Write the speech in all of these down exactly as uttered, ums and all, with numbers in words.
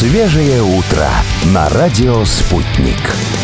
Свежее утро на радио «Спутник».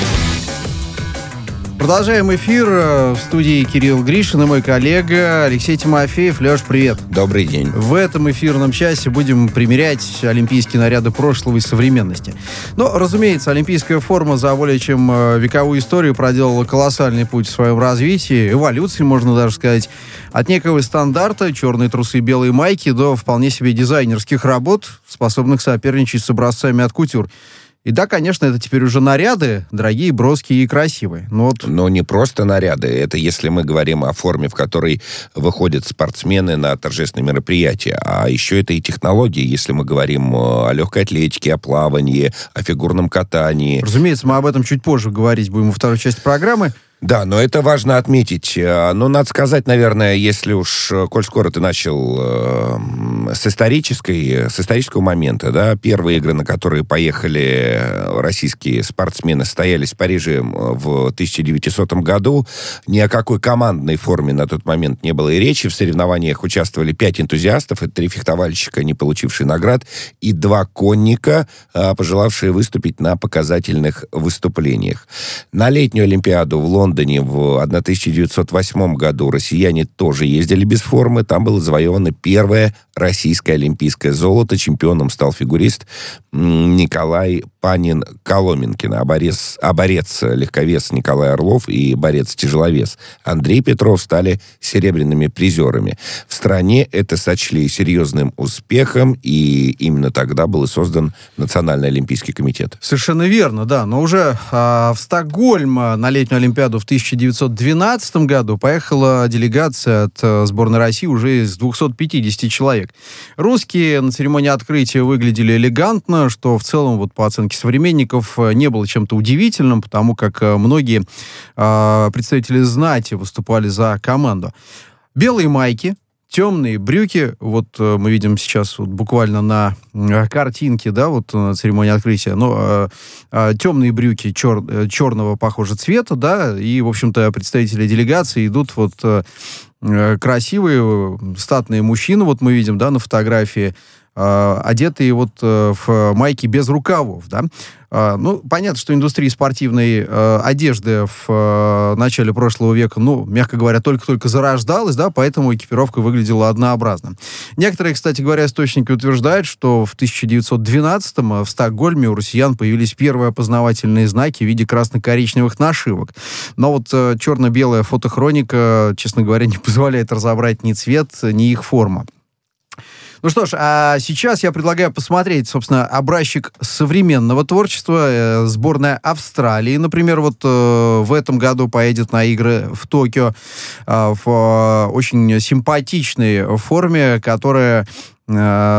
Продолжаем эфир. В студии Кирилл Гришин и мой коллега Алексей Тимофеев. Леш, привет. Добрый день. В этом эфирном часе будем примерять олимпийские наряды прошлого и современности. Но, разумеется, олимпийская форма за более чем вековую историю проделала колоссальный путь в своем развитии, эволюции, можно даже сказать, от некого стандарта черные трусы и белые майки до вполне себе дизайнерских работ, способных соперничать с образцами от кутюр. И да, конечно, это теперь уже наряды, дорогие, броские и красивые. Но, вот... Но не просто наряды. Это если мы говорим о форме, в которой выходят спортсмены на торжественные мероприятия. А еще это и технологии, если мы говорим о легкой атлетике, о плавании, о фигурном катании. Разумеется, мы об этом чуть позже говорить будем во второй части программы. Да, но это важно отметить. Ну, надо сказать, наверное, если уж, коль скоро ты начал э, с исторической, с исторического момента, да, первые игры, на которые поехали российские спортсмены, состоялись в Париже в тысяча девятисотом году. Ни о какой командной форме на тот момент не было и речи. В соревнованиях участвовали пять энтузиастов, это три фехтовальщика, не получившие наград, и два конника, э, пожелавшие выступить на показательных выступлениях. На летнюю Олимпиаду в Лондоне в тысяча девятьсот восьмом году россияне тоже ездили без формы. Там было завоевано первое российское олимпийское золото. Чемпионом стал фигурист Николай Панин-Коломенкин. А борец, а борец легковес Николай Орлов и борец-тяжеловес Андрей Петров стали серебряными призерами. В стране это сочли серьезным успехом, и именно тогда был и создан Национальный олимпийский комитет. Совершенно верно, да. Но уже а, в Стокгольм на летнюю Олимпиаду в тысяча девятьсот двенадцатом году поехала делегация от а, сборной России уже из двухсот пятидесяти человек. Русские на церемонии открытия выглядели элегантно, что в целом, вот по оценке современников, не было чем-то удивительным, потому как многие а, представители знати выступали за команду. Белые майки, темные брюки, вот э, мы видим сейчас вот буквально на э, картинке, да, вот на церемонии открытия, но э, э, темные брюки чер, э, черного, похоже, цвета, да, и, в общем-то, представители делегации идут вот э, красивые, статные мужчины, вот мы видим, да, на фотографии, э, одетые вот э, в майки без рукавов, да. Uh, ну, понятно, что индустрия спортивной uh, одежды в uh, начале прошлого века, ну, мягко говоря, только-только зарождалась, да, поэтому экипировка выглядела однообразно. Некоторые, кстати говоря, источники утверждают, что в тысяча девятьсот двенадцатом в Стокгольме у россиян появились первые опознавательные знаки в виде красно-коричневых нашивок. Но вот uh, черно-белая фотохроника, честно говоря, не позволяет разобрать ни цвет, ни их форма. Ну что ж, а сейчас я предлагаю посмотреть, собственно, образчик современного творчества. Э, сборная Австралии, например, вот э, в этом году поедет на игры в Токио э, в э, очень симпатичной форме, которая, э,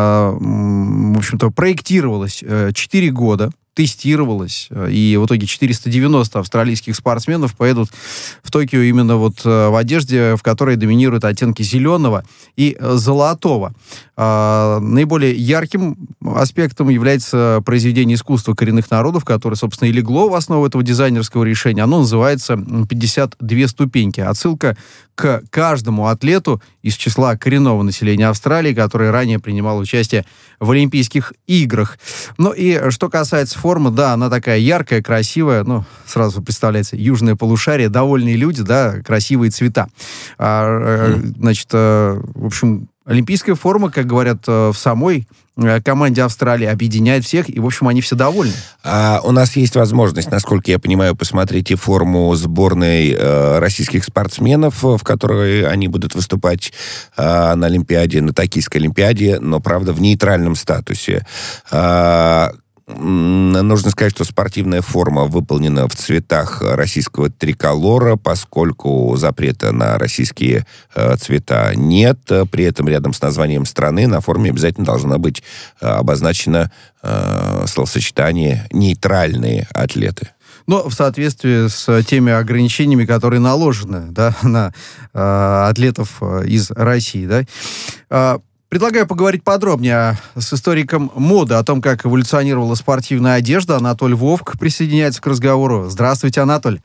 в общем-то, проектировалась четыре года. Тестировалось, и в итоге четыреста девяносто австралийских спортсменов поедут в Токио именно вот в одежде, в которой доминируют оттенки зеленого и золотого. А, наиболее ярким аспектом является произведение искусства коренных народов, которое, собственно, и легло в основу этого дизайнерского решения. Оно называется «пятьдесят две ступеньки». Отсылка к каждому атлету из числа коренного населения Австралии, который ранее принимал участие в Олимпийских играх. Ну и что касается формы, да, она такая яркая, красивая, ну, сразу представляется, южное полушарие, довольные люди, да, красивые цвета. А, значит, в общем, олимпийская форма, как говорят в самой команде Австралии, объединяет всех, и, в общем, они все довольны. А у нас есть возможность, насколько я понимаю, посмотреть и форму сборной э, российских спортсменов, в которой они будут выступать э, на Олимпиаде, на Токийской Олимпиаде, но, правда, в нейтральном статусе. Э, Нужно сказать, что спортивная форма выполнена в цветах российского триколора, поскольку запрета на российские э, цвета нет. При этом рядом с названием страны на форме обязательно должна быть э, обозначено э, словосочетание «нейтральные атлеты». Но в соответствии с теми ограничениями, которые наложены, да, на э, атлетов из России, да. Э, Предлагаю поговорить подробнее с историком моды о том, как эволюционировала спортивная одежда. Анатолий Вовк присоединяется к разговору. Здравствуйте, Анатолий.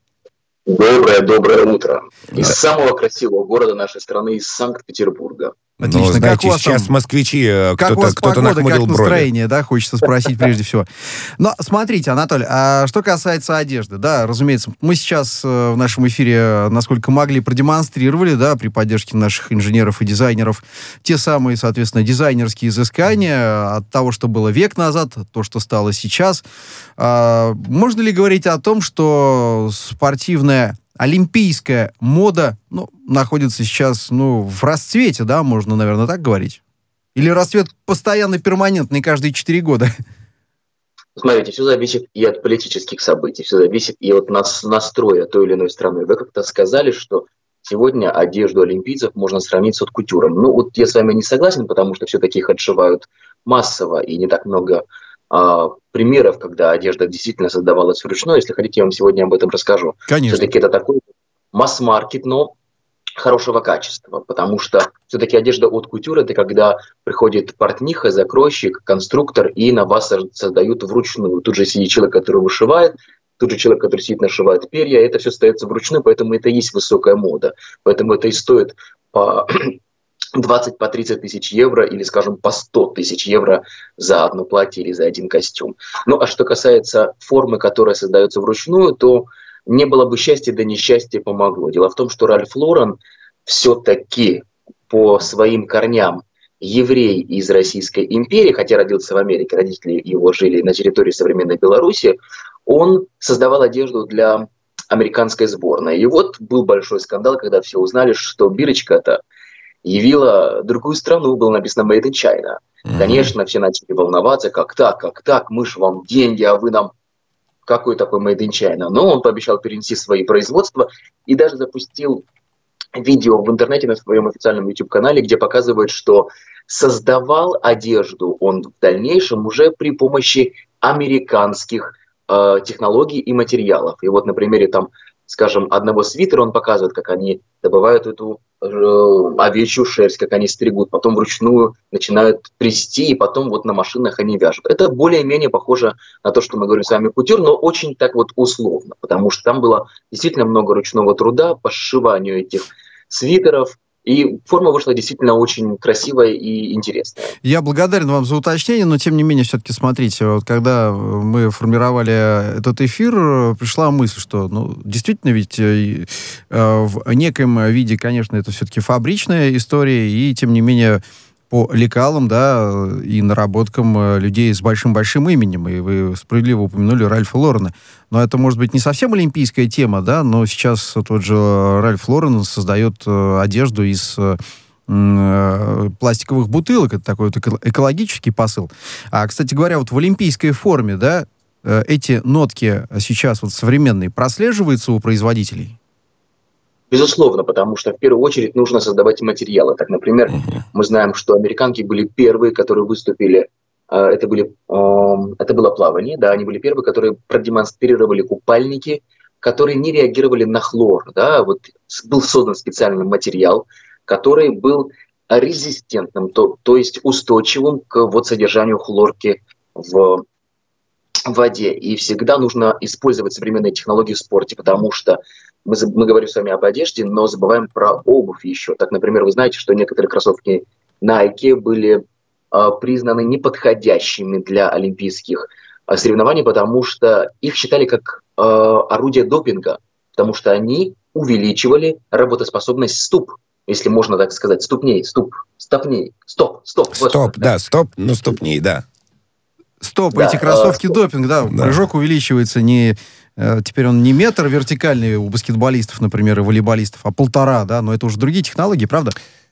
Доброе, доброе утро. Из самого красивого города нашей страны, из Санкт-Петербурга. Отлично. Ну, знаете, как у вас сейчас там, москвичи, как кто-то, у вас кто-то погода, нахмурил как брови. настроение, да, хочется спросить прежде всего. Но смотрите, Анатолий, а что касается одежды, да, разумеется, мы сейчас э, в нашем эфире, насколько могли, продемонстрировали, да, при поддержке наших инженеров и дизайнеров, те самые, соответственно, дизайнерские изыскания от того, что было век назад, то, что стало сейчас. А, можно ли говорить о том, что спортивная олимпийская мода, ну, находится сейчас, ну, в расцвете, да, можно, наверное, так говорить? Или расцвет постоянно перманентный каждые четыре года? Смотрите, все зависит и от политических событий, все зависит и от нас, настроя той или иной страны. Вы как-то сказали, что сегодня одежду олимпийцев можно сравнить с хот-кутюром. Ну, вот я с вами не согласен, потому что все-таки их отшивают массово, и не так много а, примеров, когда одежда действительно создавалась вручную. Если хотите, я вам сегодня об этом расскажу. Конечно. Все-таки это такой масс-маркет, но хорошего качества, потому что все-таки одежда от кутюр – это когда приходит портниха, закройщик, конструктор, и на вас создают вручную. Тут же сидит человек, который вышивает, тут же человек, который сидит, нашивает перья, это все остается вручную, поэтому это и есть высокая мода. Поэтому это и стоит по двадцать по тридцать тысяч евро или, скажем, по сто тысяч евро за одно платье или за один костюм. Ну, а что касается формы, которая создается вручную, то не было бы счастья, да несчастье помогло. Дело в том, что Ральф Лорен все-таки по своим корням еврей из Российской империи, хотя родился в Америке, родители его жили на территории современной Беларуси, он создавал одежду для американской сборной. И вот был большой скандал, когда все узнали, что бирочка-то явила другую страну, было написано «Made in China». Mm-hmm. Конечно, все начали волноваться, как так, как так, мы ж вам деньги, а вы нам... Какой такой Made in China? Но он пообещал перенести свои производства и даже запустил видео в интернете на своем официальном YouTube-канале, где показывает, что создавал одежду он в дальнейшем уже при помощи американских э, технологий и материалов. И вот на примере там, скажем, одного свитера он показывает, как они добывают эту э, овечью шерсть, как они стригут, потом вручную начинают трясти, и потом вот на машинах они вяжут. Это более-менее похоже на то, что мы говорим с вами кутюр, но очень так вот условно, потому что там было действительно много ручного труда по сшиванию этих свитеров, и форма вышла действительно очень красивая и интересная. Я благодарен вам за уточнение, но тем не менее, все-таки смотрите, вот когда мы формировали этот эфир, пришла мысль, что ну, действительно ведь э, в некоем виде, конечно, это все-таки фабричная история, и тем не менее по лекалам, да, и наработкам людей с большим-большим именем. И вы справедливо упомянули Ральфа Лорена. Но это, может быть, не совсем олимпийская тема, да, но сейчас тот же Ральф Лорен создает э, одежду из э, э, пластиковых бутылок. Это такой вот эко- экологический посыл. А, кстати говоря, вот в олимпийской форме, да, э, эти нотки сейчас вот современные прослеживаются у производителей? Безусловно, потому что в первую очередь нужно создавать материалы. Так, например, uh-huh. мы знаем, что американки были первые, которые выступили, э, это, были, э, это было плавание, да, они были первые, которые продемонстрировали купальники, которые не реагировали на хлор. Да, вот был создан специальный материал, который был резистентным, то, то есть устойчивым к вот, содержанию хлорки в воде. И всегда нужно использовать современные технологии в спорте, потому что Мы, мы говорим с вами об одежде, но забываем про обувь еще. Так, например, вы знаете, что некоторые кроссовки Nike были э, признаны неподходящими для олимпийских э, соревнований, потому что их считали как э, орудие допинга, потому что они увеличивали работоспособность ступ, если можно так сказать, ступней, ступ, стопней, стоп, стоп. Стоп, вот, да, стоп, ну ступней, да. Стоп, да, эти кроссовки э, допинг, да, да, прыжок увеличивается не... Теперь он не метр вертикальный у баскетболистов, например, и волейболистов, а полтора, да, но это уже другие технологии, правда?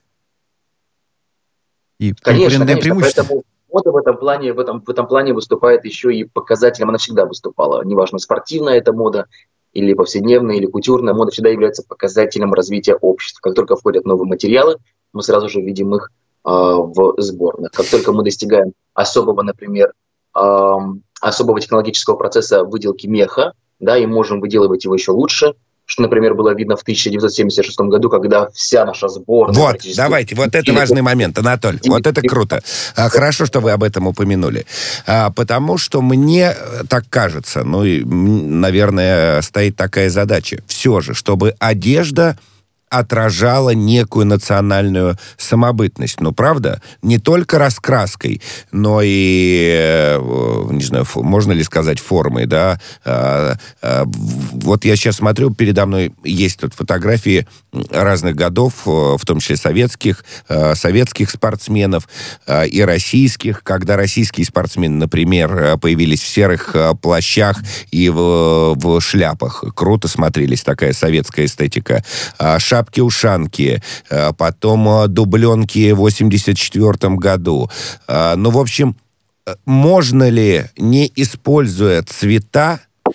И конечно, конечно, преимущество. Поэтому мода в этом плане, в этом, в этом плане выступает еще и показателем, она всегда выступала, неважно, спортивная это мода, или повседневная, или кутюрная, мода всегда является показателем развития общества. Как только входят новые материалы, мы сразу же видим их э, в сборных. Как только мы достигаем особого, например, э, особого технологического процесса выделки меха, да, и можем выделывать его еще лучше, что, например, было видно в тысяча девятьсот семьдесят шестом году, когда вся наша сборная... Вот, давайте, вот это важный момент, Анатолий, вот это круто. А, хорошо, что вы об этом упомянули. А, потому что мне так кажется, ну и, наверное, стоит такая задача, все же, чтобы одежда отражала некую национальную самобытность. Ну, правда? Не только раскраской, но и, не знаю, можно ли сказать формой, да? Вот я сейчас смотрю, передо мной есть тут фотографии разных годов, в том числе советских, советских спортсменов и российских, когда российские спортсмены, например, появились в серых плащах и в, в шляпах. Круто смотрелись, такая советская эстетика. Шапки-ушанки, потом дубленки в восемьдесят четвёртом году. Ну, в общем, можно ли, не используя цвета,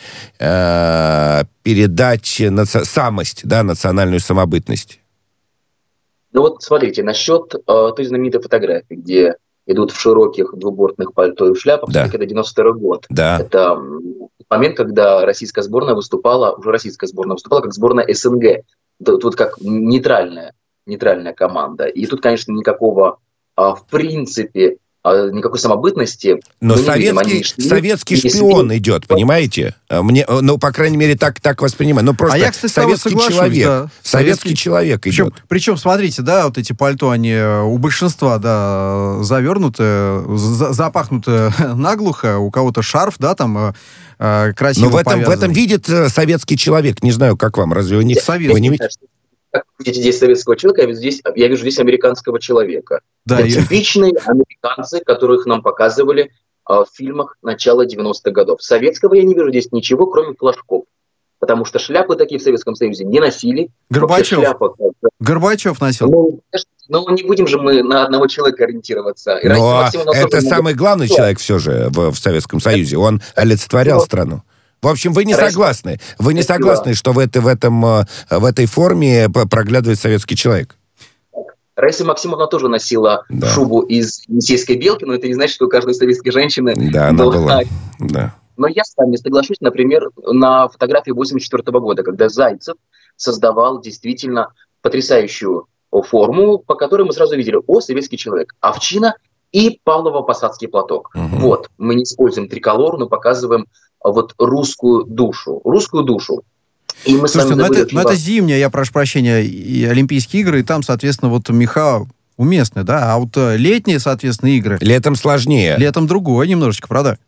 передать наци... самость, да, национальную самобытность? Ну вот смотрите, насчет э, той знаменитой фотографии, где идут в широких двубортных пальто и в шляпах, да. Это девяносто второй год. Да. Это момент, когда российская сборная выступала, уже российская сборная выступала как сборная СНГ. Тут, тут как нейтральная, нейтральная команда. И тут, конечно, никакого, а, в принципе, а, никакой самобытности. Но советский, шли, советский шпион шли. идет, понимаете? Мне, ну, по крайней мере, так, так воспринимаю. Ну, просто а я, кстати, советский человек. Да. Советский, советский человек причем, идет. Причем, смотрите, да, вот эти пальто, они у большинства, да, завернуты, за, запахнуты наглухо, у кого-то шарф, да, там красиво. Но в этом, повязан. в этом видит советский человек. Не знаю, как вам, разве вы не, советский. Вы не видите? Как видите здесь советского человека, я вижу здесь, я вижу здесь американского человека. Да, Это я... типичные американцы, которых нам показывали а, в фильмах начала девяностых годов. Советского я не вижу здесь ничего, кроме флажков. Потому что шляпы такие в Советском Союзе не носили. Горбачев. Шляпа, Горбачев носил. Ну, ну, не будем же мы на одного человека ориентироваться. И Но это самый главный человек все же в, в Советском Союзе. Он олицетворял страну. В общем, вы не согласны. Вы не согласны, что в, это, в, этом, в этой форме проглядывает советский человек? Раиса Максимовна тоже носила да. шубу из енисейской белки, но это не значит, что у каждой советской женщины да, она была. была. Да. Но я с вами соглашусь, например, на фотографии восемьдесят четвёртого года, когда Зайцев создавал действительно потрясающую форму, по которой мы сразу видели: о, советский человек, овчина и Павлово-Посадский платок. Угу. Вот, мы не используем триколор, но показываем вот русскую душу. Русскую душу. И мы Слушайте, ну это, ну это зимняя, я прошу прощения, и Олимпийские игры, и там, соответственно, вот меха уместны, да, а вот летние, соответственно, игры... Летом сложнее. Летом другое немножечко, правда?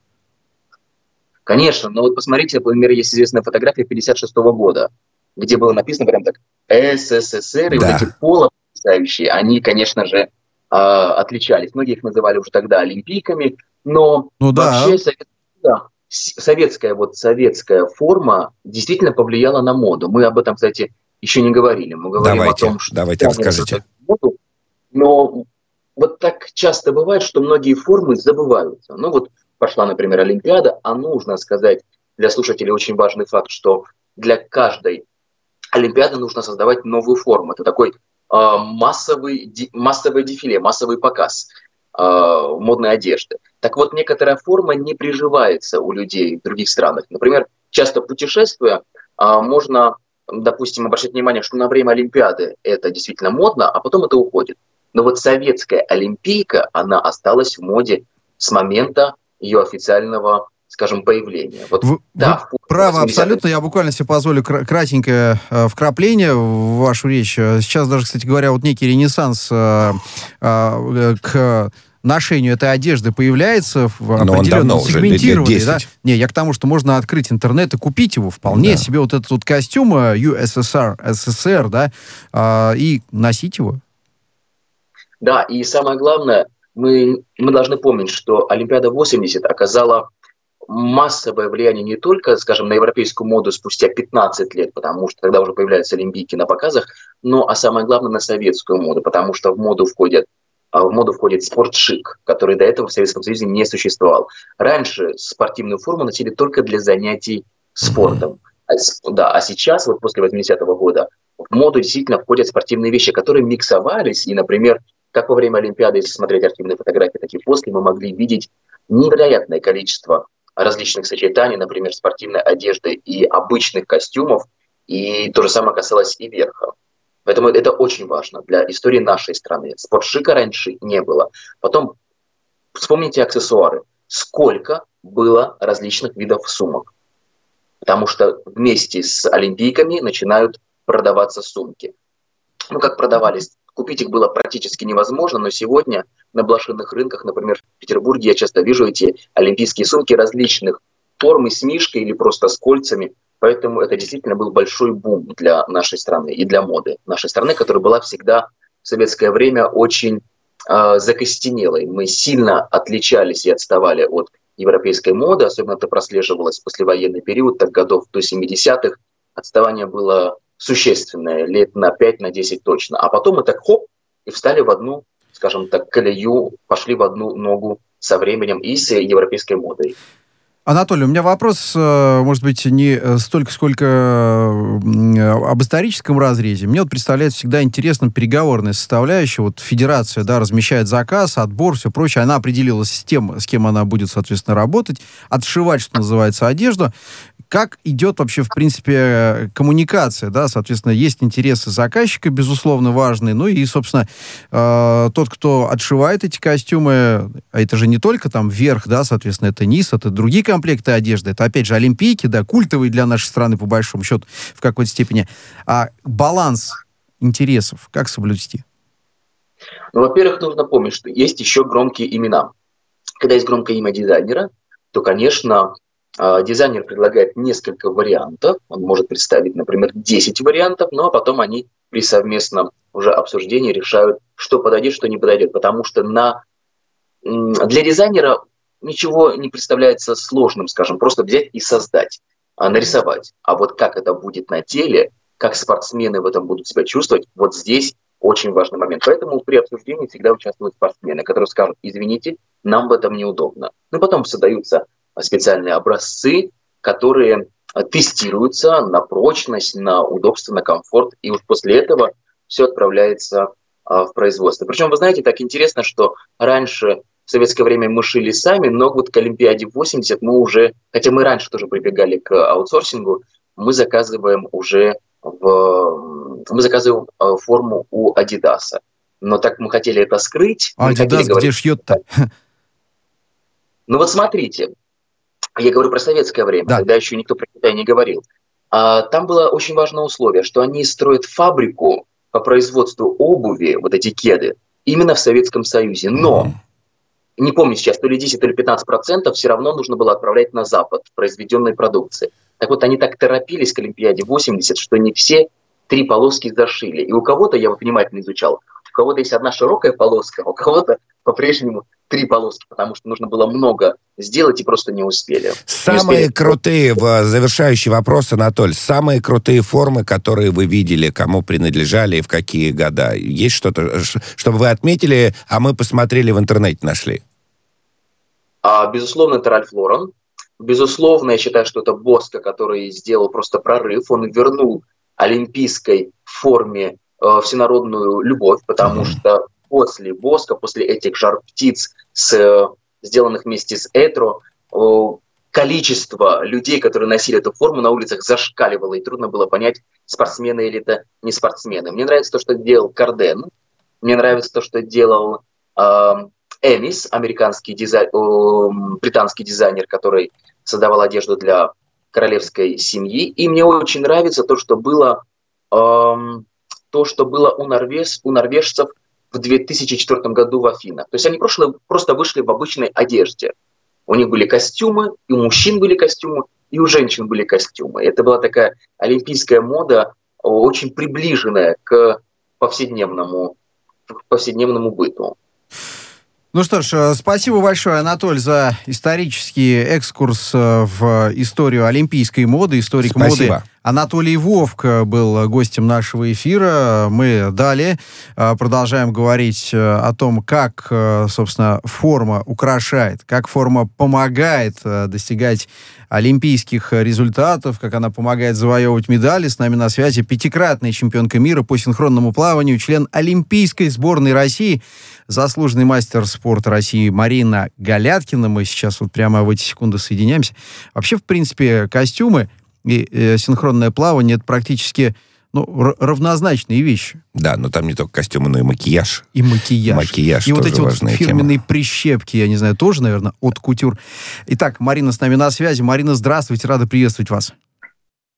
Конечно, но вот посмотрите, например, есть известная фотография пятьдесят шестого года, где было написано прям так СССР, и да. вот эти поло потрясающие, они, конечно же, отличались. Многие их называли уже тогда олимпийками, но ну, вообще да. совет... да, советская, вот, советская форма действительно повлияла на моду. Мы об этом, кстати, еще не говорили. Мы говорим давайте, о том, что... Давайте, расскажите. Моду, но вот так часто бывает, что многие формы забываются. Ну вот пошла, например, Олимпиада, а нужно сказать для слушателей очень важный факт, что для каждой Олимпиады нужно создавать новую форму. Это такой массовый, массовое дефиле, массовый показ э, модной одежды. Так вот, некоторая форма не приживается у людей в других странах. Например, часто путешествуя, э, можно, допустим, обращать внимание, что на время Олимпиады это действительно модно, а потом это уходит. Но вот советская олимпийка, она осталась в моде с момента ее официального, скажем, появления. Вот, вы, да, вы правы абсолютно. Я буквально себе позволю кратенькое э, вкрапление в вашу речь. Сейчас даже, кстати говоря, вот некий ренессанс э, э, к ношению этой одежды появляется в определенном сегментировании. Да? Не, я к тому, что можно открыть интернет и купить его вполне да. себе вот этот вот костюм ю эс эс ар, СССР, да, э, и носить его. Да, и самое главное, мы, мы должны помнить, что Олимпиада восемьдесят оказала массовое влияние не только, скажем, на европейскую моду спустя пятнадцать лет, потому что тогда уже появляются олимпийки на показах, но, а самое главное, на советскую моду, потому что в моду входят, в моду входит спортшик, который до этого в Советском Союзе не существовал. Раньше спортивную форму носили только для занятий спортом. А, да, а сейчас, вот после восьмидесятого года, в моду действительно входят спортивные вещи, которые миксовались, и, например, как во время Олимпиады, если смотреть архивные фотографии, так и после, мы могли видеть невероятное количество различных сочетаний, например, спортивной одежды и обычных костюмов, и то же самое касалось и верха. Поэтому это очень важно для истории нашей страны. Спортшика раньше не было. Потом вспомните аксессуары. Сколько было различных видов сумок. Потому что вместе с олимпийками начинают продаваться сумки. ну, как продавались. Купить их было практически невозможно, но сегодня на блошиных рынках, например, в Петербурге, я часто вижу эти олимпийские сумки различных форм и с мишкой или просто с кольцами. Поэтому это действительно был большой бум для нашей страны и для моды нашей страны, которая была всегда в советское время очень э, закостенелой. Мы сильно отличались и отставали от европейской моды, особенно это прослеживалось в послевоенный период, так годов до семидесятых. Отставание было существенное, лет на пять на десять точно. А потом мы так хоп, и встали в одну, скажем так, колею, пошли в одну ногу со временем и с европейской модой. Анатолий, у меня вопрос, может быть, не столько, сколько об историческом разрезе. Мне вот представляется всегда интересно переговорная составляющая. Вот федерация, да, размещает заказ, отбор, все прочее. Она определилась с тем, с кем она будет, соответственно, работать, отшивать, что называется, одежду. Как идет вообще, в принципе, коммуникация, да, соответственно, есть интересы заказчика, безусловно, важные, ну и, собственно, э, тот, кто отшивает эти костюмы, а это же не только там верх, да, соответственно, это низ, это другие комплекты одежды, это, опять же, олимпийки, да, культовые для нашей страны, по большому счету, в какой-то степени. А баланс интересов как соблюсти? Ну, во-первых, нужно помнить, что есть еще громкие имена. Когда есть громкое имя дизайнера, то, конечно, дизайнер предлагает несколько вариантов. Он может представить, например, десять вариантов, но потом они при совместном уже обсуждении решают, что подойдет, что не подойдет. Потому что на... для дизайнера ничего не представляется сложным, скажем, просто взять и создать, нарисовать. А вот как это будет на теле, как спортсмены в этом будут себя чувствовать, вот здесь очень важный момент. Поэтому при обсуждении всегда участвуют спортсмены, которые скажут: извините, нам в этом неудобно. Но потом создаются специальные образцы, которые тестируются на прочность, на удобство, на комфорт, и уж после этого все отправляется а, в производство. Причем, вы знаете, так интересно, что раньше в советское время мы шили сами, но вот к Олимпиаде восемьдесят мы уже, хотя мы раньше тоже прибегали к аутсорсингу, мы заказываем уже в, мы заказываем форму у Адидаса. Но так мы хотели это скрыть. А Адидас где шьет-то? Ну вот смотрите, я говорю про советское время, да. Тогда еще никто про Китай не говорил. А, там было очень важное условие, что они строят фабрику по производству обуви, вот эти кеды, именно в Советском Союзе. Но, mm. не помню сейчас, то ли десять, то ли пятнадцать процентов все равно нужно было отправлять на Запад произведенной продукции. Так вот, они так торопились к Олимпиаде восемьдесят, что не все три полоски зашили. И у кого-то, я вот внимательно изучал, у кого-то есть одна широкая полоска, а у кого-то по-прежнему три полоски, потому что нужно было много сделать и просто не успели. Самые не успели. крутые, в завершающий вопрос, Анатолий, самые крутые формы, которые вы видели, кому принадлежали и в какие года? Есть что-то, чтобы вы отметили, а мы посмотрели в интернете, нашли? А, безусловно, это Ральф Лорен. Безусловно, я считаю, что это Боско, который сделал просто прорыв. Он вернул олимпийской форме э, всенародную любовь, потому mm-hmm. что после Боско, после этих жар-птиц, с, сделанных вместе с Этро, количество людей, которые носили эту форму, на улицах зашкаливало, и трудно было понять, спортсмены или это не спортсмены. Мне нравится то, что делал Карден, мне нравится то, что делал э, Эмис, американский дизай... э, британский дизайнер, который создавал одежду для королевской семьи, и мне очень нравится то, что было, э, то, что было у, норвеж... у норвежцев в две тысячи четвёртом году в Афинах. То есть они просто, просто вышли в обычной одежде. У них были костюмы, и у мужчин были костюмы, и у женщин были костюмы. Это была такая олимпийская мода, очень приближенная к повседневному, к повседневному быту. Ну что ж, спасибо большое, Анатолий, за исторический экскурс в историю олимпийской моды, историк Спасибо. моды. Анатолий Вовк был гостем нашего эфира. Мы далее продолжаем говорить о том, как, собственно, форма украшает, как форма помогает достигать олимпийских результатов, как она помогает завоевывать медали. С нами на связи пятикратная чемпионка мира по синхронному плаванию, член Олимпийской сборной России, заслуженный мастер спорта России Марина Галяткина. Мы сейчас вот прямо в эти секунды соединяемся. Вообще, в принципе, костюмы и э, синхронное плавание — это практически ну, р- равнозначные вещи. Да, но там не только костюмы, но и макияж. И макияж. Макияж и вот тоже эти вот фирменные тема. прищепки, я не знаю, тоже, наверное, от кутюр. Итак, Марина с нами на связи. Марина, здравствуйте, рада приветствовать вас.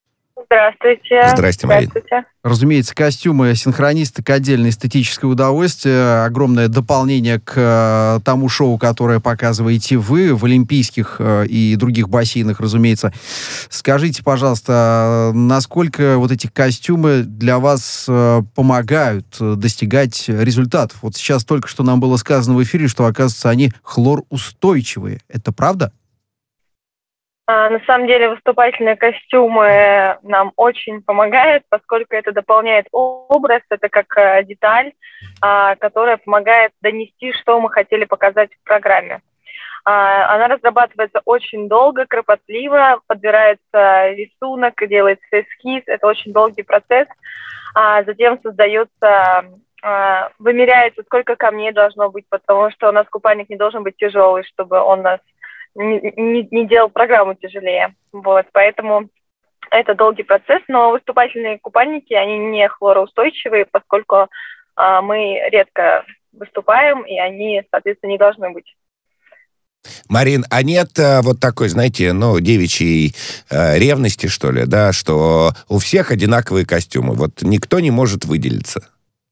Здравствуйте. Здрасте, Марина. Здравствуйте. Разумеется, костюмы синхронисток — отдельное эстетическое удовольствие, огромное дополнение к э, тому шоу, которое показываете вы в олимпийских э, и других бассейнах, разумеется. Скажите, пожалуйста, насколько вот эти костюмы для вас э, помогают э, достигать результатов? Вот сейчас только что нам было сказано в эфире, что, оказывается, они хлорустойчивые. Это правда? А, на самом деле выступательные костюмы нам очень помогают, поскольку это дополняет образ, это как а, деталь, а, которая помогает донести, что мы хотели показать в программе. А, она разрабатывается очень долго, кропотливо, подбирается рисунок, делается эскиз, это очень долгий процесс. А затем создается, а, вымеряется, сколько камней должно быть, потому что у нас купальник не должен быть тяжелый, чтобы он нас Не, не, не делал программу тяжелее. Вот, поэтому это долгий процесс, но выступательные купальники, они не хлороустойчивые, поскольку а, мы редко выступаем, и они, соответственно, не должны быть. Марин, а нет а, вот такой, знаете, ну, девичьей а, ревности, что ли, да, что у всех одинаковые костюмы, вот никто не может выделиться?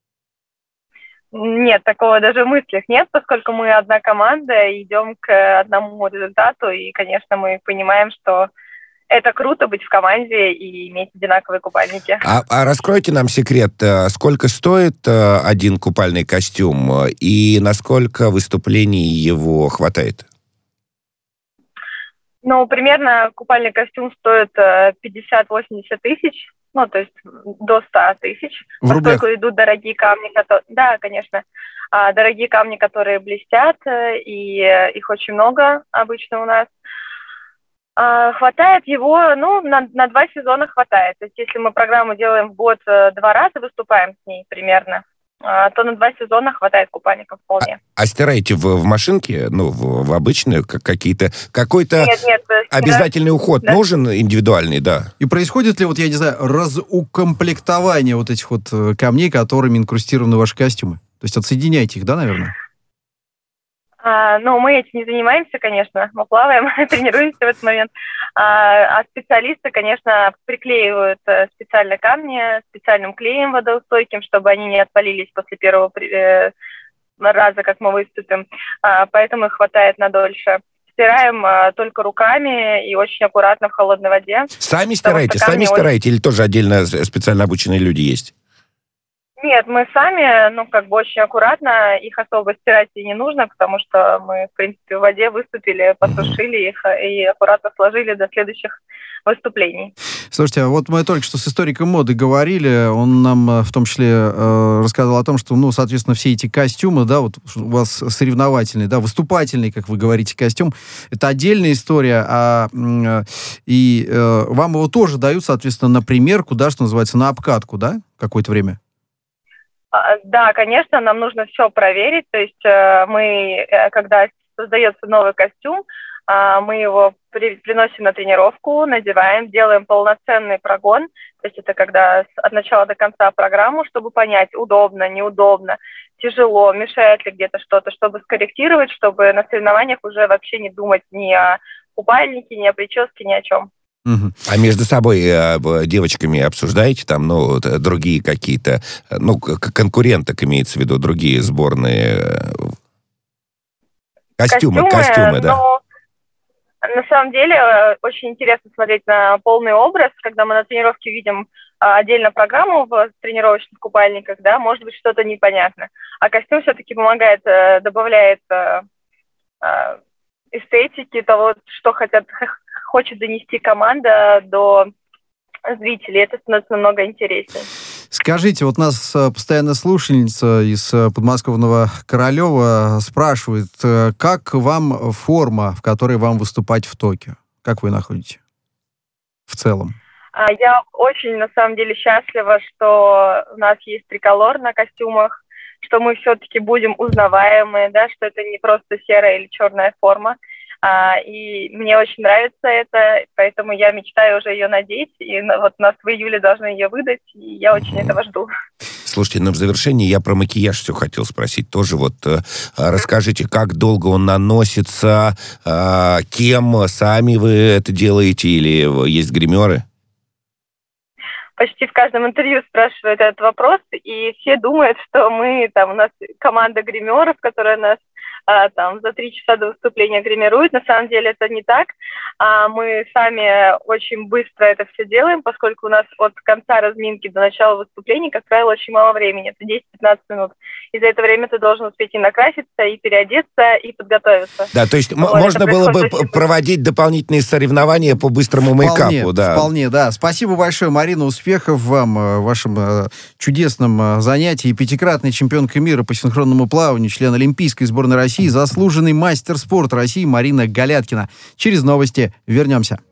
Нет, такого даже в мыслях нет, поскольку мы одна команда, идем к одному результату, и, конечно, мы понимаем, что это круто быть в команде и иметь одинаковые купальники. А, а раскройте нам секрет, сколько стоит один купальный костюм и насколько выступлений его хватает? Ну, примерно купальный костюм стоит пятьдесят-восемьдесят тысяч. Ну, то есть до ста тысяч, в поскольку рублях? идут дорогие камни, которые... Да, конечно. А, дорогие камни, которые блестят, и их очень много обычно у нас. А, хватает его, ну, на, на два сезона хватает. То есть если мы программу делаем в год два раза, выступаем с ней примерно, а, то на два сезона хватает купальников вполне. А, а стираете в, в машинке, ну, в, в обычную, как какие-то... Какой-то Нет, нет, обязательный уход да. нужен, индивидуальный, да? И происходит ли, вот я не знаю, разукомплектование вот этих вот э, камней, которыми инкрустированы ваши костюмы? То есть отсоединяйте их, да, наверное? А, ну, мы этим не занимаемся, конечно. Мы плаваем, тренируемся в этот момент. А, а специалисты, конечно, приклеивают специально камни специальным клеем водоустойким, чтобы они не отвалились после первого э, раза, как мы выступим. А, поэтому их хватает на дольше. Стираем а, только руками и очень аккуратно в холодной воде. Сами стираете? Сами стираете очень... или тоже отдельно специально обученные люди есть? Нет, мы сами, ну, как бы очень аккуратно, их особо стирать и не нужно, потому что мы, в принципе, в воде выступили, посушили их и аккуратно сложили до следующих выступлений. Слушайте, а вот мы только что с историком моды говорили, он нам в том числе э, рассказал о том, что, ну, соответственно, все эти костюмы, да, вот у вас соревновательный, да, выступательный, как вы говорите, костюм, это отдельная история, а, э, и э, вам его тоже дают, соответственно, на примерку, да, что называется, на обкатку, да, какое-то время? Да, конечно, нам нужно все проверить. То есть мы, когда создается новый костюм, мы его при, приносим на тренировку, надеваем, делаем полноценный прогон. То есть это когда от начала до конца программу, чтобы понять, удобно, неудобно, тяжело, мешает ли где-то что-то, чтобы скорректировать, чтобы на соревнованиях уже вообще не думать ни о купальнике, ни о прическе, ни о чем. Угу. А между собой э, девочками обсуждаете там, ну, другие какие-то, ну, конкуренток имеется в виду, другие сборные костюмы, костюмы, костюмы, да? Но, на самом деле очень интересно смотреть на полный образ, когда мы на тренировке видим отдельно программу в тренировочных купальниках, да, может быть что-то непонятно, а костюм все-таки помогает, добавляет эстетики того, что хотят хочет донести команда до зрителей. Это становится намного интереснее. Скажите, вот нас постоянно слушательница из подмосковного Королева спрашивает, как вам форма, в которой вам выступать в Токио? Как вы находите в целом? Я очень, на самом деле, счастлива, что у нас есть триколор на костюмах, что мы все-таки будем узнаваемы, да, что это не просто серая или черная форма. А, и мне очень нравится это, поэтому я мечтаю уже ее надеть, и вот у нас в июле должны ее выдать, и я очень этого жду. Слушайте, ну в завершении я про макияж все хотел спросить. Тоже вот э, расскажите, как долго он наносится, э, кем сами вы это делаете, или есть гримеры? почти в каждом интервью спрашивают этот вопрос, и все думают, что мы, там, у нас команда гримеров, которая нас а, там за три часа до выступления гримирует. На самом деле это не так. А, мы сами очень быстро это все делаем, поскольку у нас от конца разминки до начала выступления, как правило, очень мало времени, это десять-пятнадцать минут. И за это время ты должен успеть и накраситься, и переодеться, и подготовиться. Да, то есть вот, можно было бы проводить дополнительные соревнования по быстрому вполне, мейкапу. Да. Вполне, да. Спасибо большое, Марина, успехов вам в вашем э, чудесном э, занятии. Пятикратный чемпионка мира по синхронному плаванию, член Олимпийской сборной России, заслуженный мастер спорта России Марина Галяткина. Через новости вернемся.